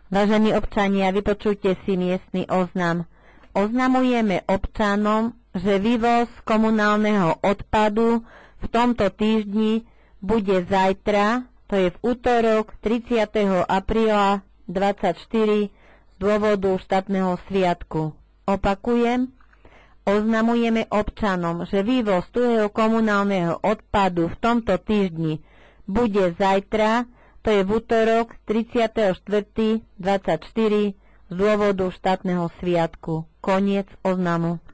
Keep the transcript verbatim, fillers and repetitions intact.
Vážení občania, vypočujte si miestny oznam. Oznamujeme občanom, že vývoz komunálneho odpadu v tomto týždni bude zajtra, to je v útorok tridsiateho apríla dvadsaťštyri z dôvodu štátneho sviatku. Opakujem, oznamujeme občanom, že vývoz tuhého komunálneho odpadu v tomto týždni bude zajtra, to je v útorok tridsiateho štvrtého dvadsaťštyri z dôvodu štátneho sviatku. Koniec oznamu.